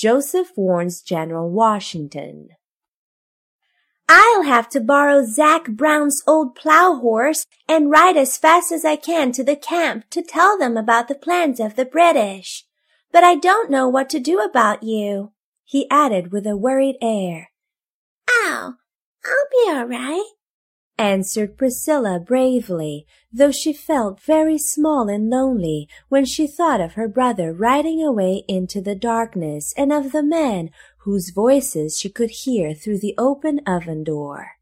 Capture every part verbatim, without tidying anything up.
Joseph warns General Washington. I'll have to borrow Zach Brown's old plow horse and ride as fast as I can to the camp to tell them about the plans of the British. But I don't know what to do about you, he added with a worried air. Oh, I'll be all right, answered Priscilla bravely, though she felt very small and lonely when she thought of her brother riding away into the darkness and of the men whose voices she could hear through the open oven door.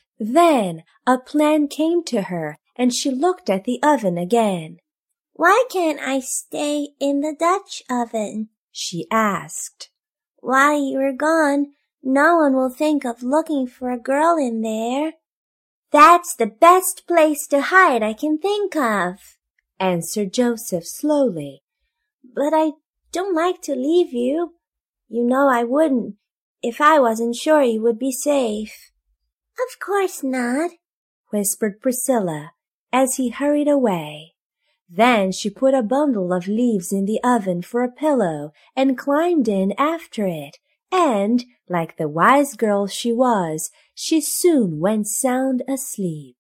Then a plan came to her, and she looked at the oven again. Why can't I stay in the Dutch oven? She asked. While you are gone, no one will think of looking for a girl in there. That's the best place to hide I can think of, answered Joseph slowly. But I don't like to leave you. You know I wouldn't if I wasn't sure you would be safe. Of course not, whispered Priscilla as he hurried away. Then she put a bundle of leaves in the oven for a pillow and climbed in after it, and, like the wise girl she was, she soon went sound asleep.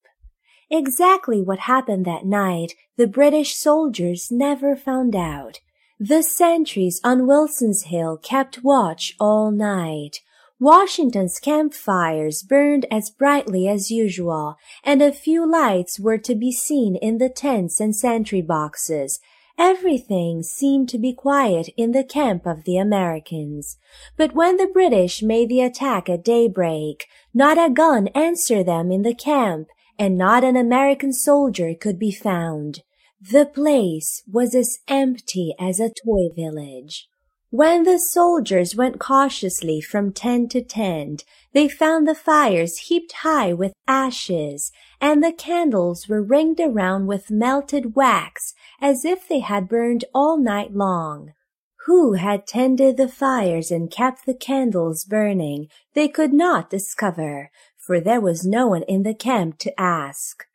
Exactly what happened that night the British soldiers never found out. The sentries on Wilson's Hill kept watch all night. Washington's campfires burned as brightly as usual, and a few lights were to be seen in the tents and sentry boxes. Everything seemed to be quiet in the camp of the Americans. But when the British made the attack at daybreak, not a gun answered them in the camp, and not an American soldier could be found. The place was as empty as a toy village. When the soldiers went cautiously from tent to tent, they found the fires heaped high with ashes, and the candles were ringed around with melted wax, as if they had burned all night long. Who had tended the fires and kept the candles burning, they could not discover, for there was no one in the camp to ask.